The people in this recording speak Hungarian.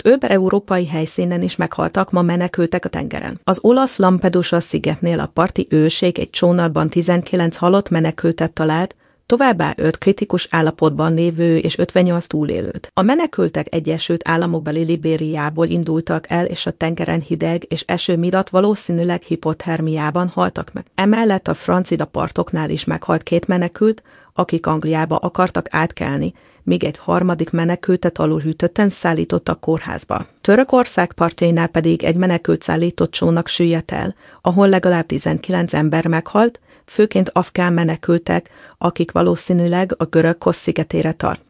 Több európai helyszínen is meghaltak ma menekültek a tengeren. Az olasz Lampedusa szigetnél a parti őrség egy csónakban 19 halott menekültet talált, továbbá 5 kritikus állapotban lévő és 58 túlélőt. A menekültek Egyesült Államokbeli Libériából indultak el, és a tengeren hideg és eső miatt valószínűleg hipotermiában haltak meg. Emellett a francia partoknál is meghalt 2 menekült, akik Angliába akartak átkelni, míg egy harmadik menekültet alulhűtötten szállítottak kórházba. Törökország partjainál pedig egy menekült szállított csónak süllyedt el, ahol legalább 19 ember meghalt, főként afgán menekültek, akik valószínűleg a görög Kos szigetére tart.